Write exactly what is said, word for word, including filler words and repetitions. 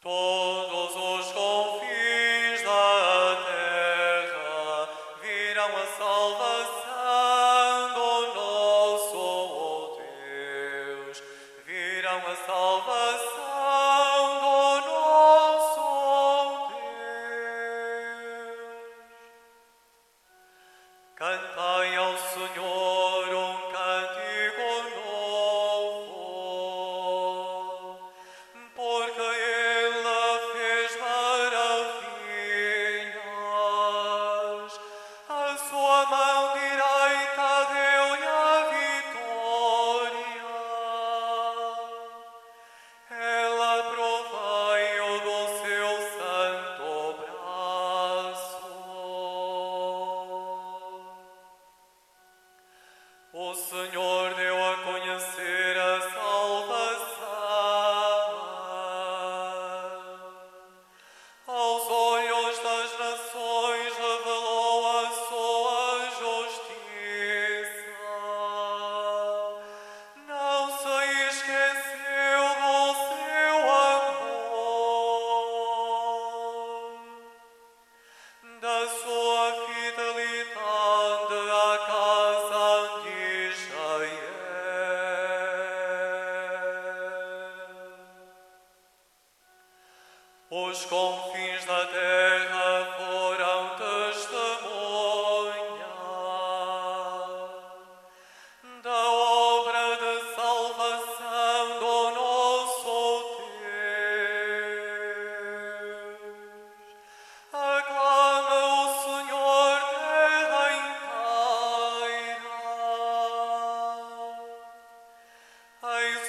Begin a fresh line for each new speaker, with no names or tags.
Todos os confins da terra viram a salvação do nosso Deus. Viram a salvação do nosso Deus. Cantai ao Senhor um cântico novo, porque Ele fez maravilhas. A sua mão direita deu-lhe a vitória. Ela proveio do seu santo braço. O Senhor deu a conhecer a salvação. Aos olhos das nações revelou a sua justiça. Não se esqueceu do seu amor, da sua fidelidade à casa de Israel. Os confins da terra foram testemunha da obra de salvação do nosso Deus. Aclama o Senhor, terra inteira. Eis